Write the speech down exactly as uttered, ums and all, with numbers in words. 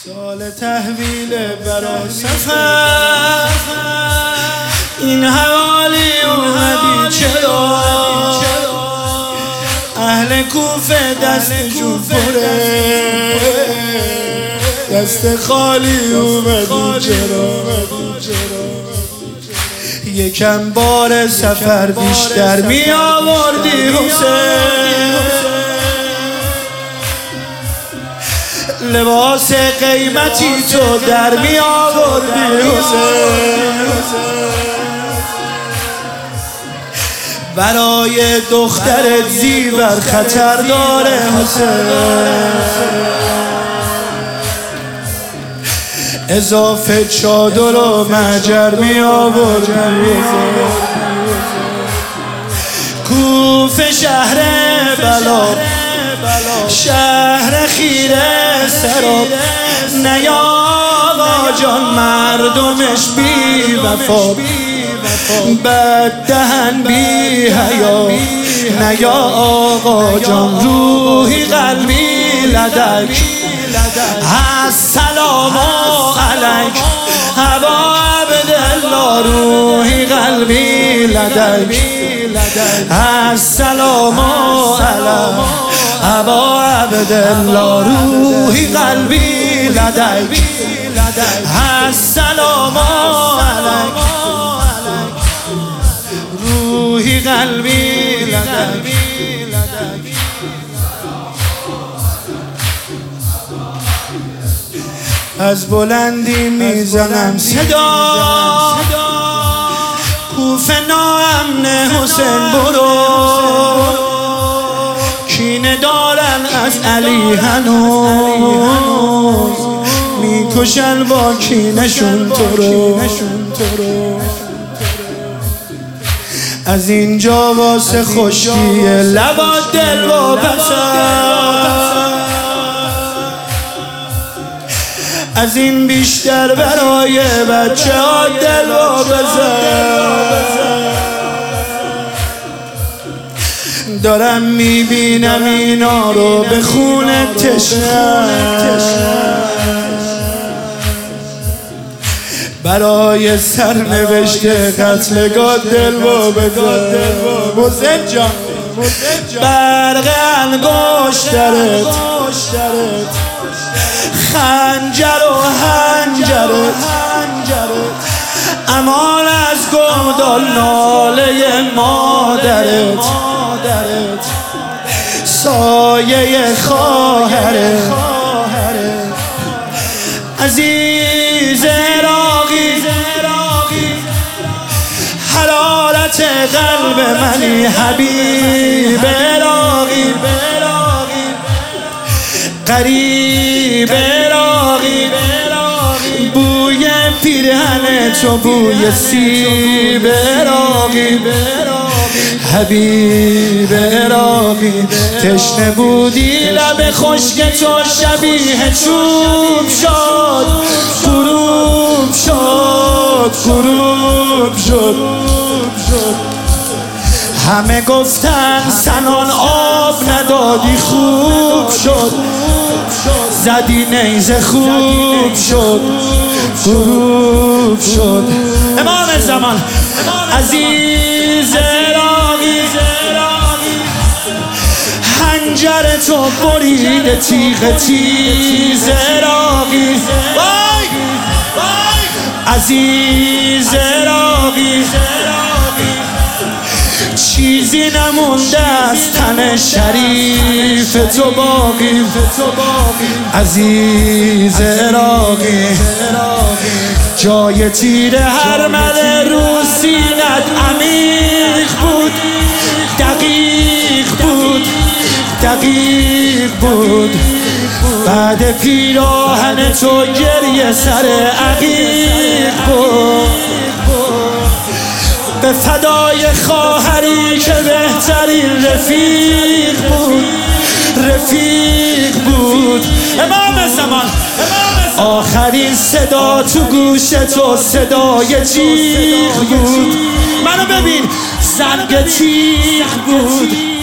سال تحویل برا سفر این حوالی اومدی چرا؟ اهل کوفه دستشون پره دست خالی اومدی چرا؟ یکم بار سفر بیشتر می آوردی حسین، لباس قیمتی تو در می آوردی حسین، برای دخترت زیور خطر داره حسین، اضافه چادر و مهجر می آوردی کوفه شهر بلا، شهر خیره سراب، نیا آقا جان مردمش بی وفا، بد دهن بی حیا، نیا آقا جان روحی قلبی لدک، السلام علیک ابا عبدالله روحی قلبی لدک، السلام علیک ابا عبدالله روحی قلبی لدک، السلام علیک روحی قلبی لدک. از بلندی میزنم صدا، کوفه ناامن حسین برو، کینه دارن از علی هنوز، میکشن با کینشون تو رو، از اینجا واسه خشکی لبات دل و بسر، از این بیشتر برای بچه ها دل و بزن، دارم میبینم اینا رو به خون تشنه، برای سرنوشت قتلگاه دل و بزن. حسین جان برق انگشترت، خنجر و هنجرت، امان از گمدال ناله مادرت، سایه خواهرت، عزیز عراقی حرارت قلب منی، حبیب عراقی قریب عراقی، بوی پیرهن تو بوی سیب عراقی، حبیب عراقی تشنه بودی لب خشک تو شبیه چوب شد، غروب شد غروب شد، همه گفتن سنان آب ندادی خوب شد، زدی نیزه خوب شد غروب شد. امام زمان عزیز عراقی خنجر تو بریده تیغ تیز عراقی، عزیز عراقی چیزی نمونده از تن شریف تو باقی، عزیز عراقی جای تیر هر مل رو سینت عمیق بود، دقیق بود دقیق بود، بعد پیراهن تو گریه سر عقیق بود، به فدای خواهری که بهترین رفیق بود، رفیق بود. امام زمان آخرین صدا تو گوش تو صدای جیغ بود، منو ببین زنگ تیغ بود،